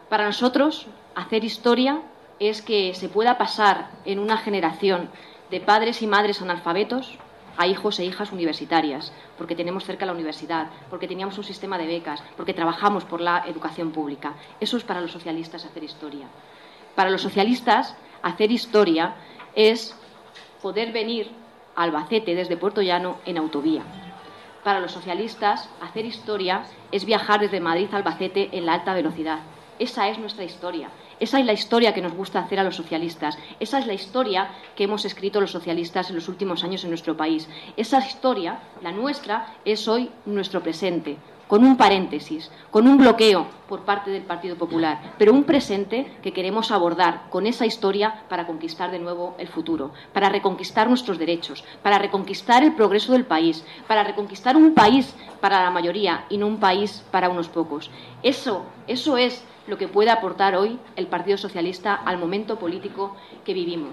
Para nosotros, hacer historia es que se pueda pasar en una generación de padres y madres analfabetos a hijos e hijas universitarias, porque tenemos cerca la universidad, porque teníamos un sistema de becas, porque trabajamos por la educación pública. Eso es para los socialistas hacer historia. Para los socialistas, hacer historia es poder venir a Albacete desde Puerto Llano en autovía. Para los socialistas, hacer historia es viajar desde Madrid a Albacete en la alta velocidad. Esa es nuestra historia. Esa es la historia que nos gusta hacer a los socialistas. Esa es la historia que hemos escrito los socialistas en los últimos años en nuestro país. Esa historia, la nuestra, es hoy nuestro presente, con un paréntesis, con un bloqueo por parte del Partido Popular, pero un presente que queremos abordar con esa historia para conquistar de nuevo el futuro, para reconquistar nuestros derechos, para reconquistar el progreso del país, para reconquistar un país para la mayoría y no un país para unos pocos. Eso es lo que puede aportar hoy el Partido Socialista al momento político que vivimos.